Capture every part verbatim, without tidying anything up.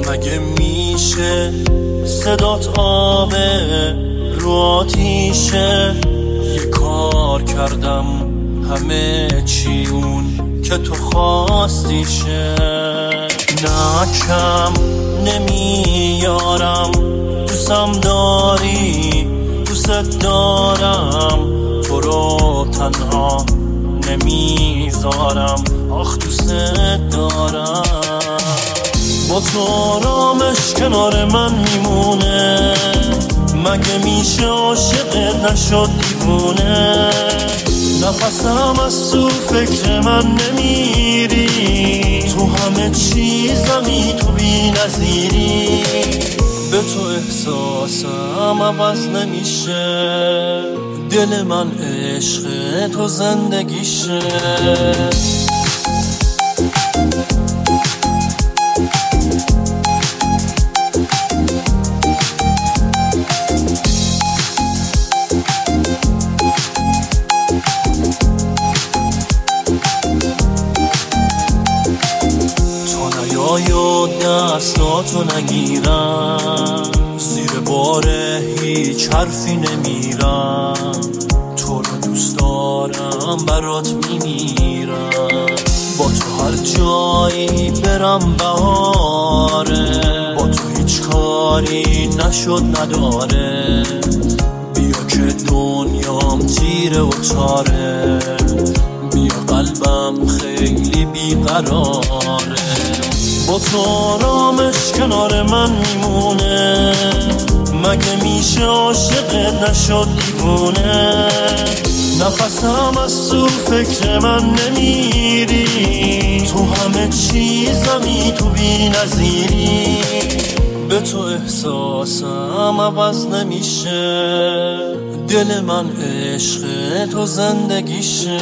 مگه میشه صدات آبه رو آتیشه؟ یه کار کردم همه چی اون که تو خواستیشه. نه کم نمیارم، دوستم داری، دوست دارم، تو رو تنها نمیذارم، آخ دوست دارم. با تو آرامش کنار من میمونه، مگه میشه عاشقت نشد دیوونه؟ نفسم از تو فکر من نمیری، تو همه چیزمی تو بی نظیری. به تو احساسم عوض نمیشه، دل من عشق تو زندگیشه. یا دستاتو نگیرم، زیر باره هیچ حرفی نمیرم، تو رو دوست دارم برات میمیرم. با تو هر جایی برم بهاره، با تو هیچ کاری نشد نداره. بیا که دنیام تیره و تاره، بیا قلبم خیلی بیقراره. با تو آرامش کنار من میمونه، مگه میشه عاشقت نشد دیوونه؟ نفسم از تو فکر من نمیری، تو همه چیزمی تو بی نظیری. به تو احساسم عوض نمیشه، دل من عشق تو زندگیشه.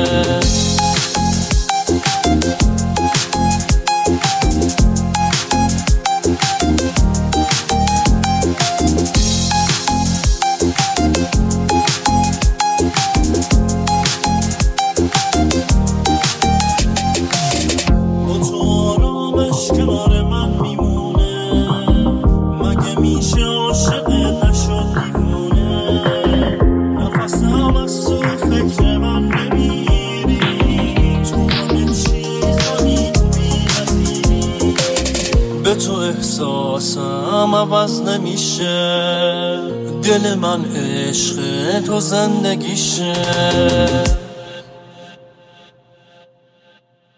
کنار من میمونه، مگه میشه عاشقت نشد دیوونه؟ نفسم از تو فکر من نمیری، تو همه چیزمی تو بی نظیری. به تو احساسم عوض نمیشه، دل من عشق تو زندگیشه.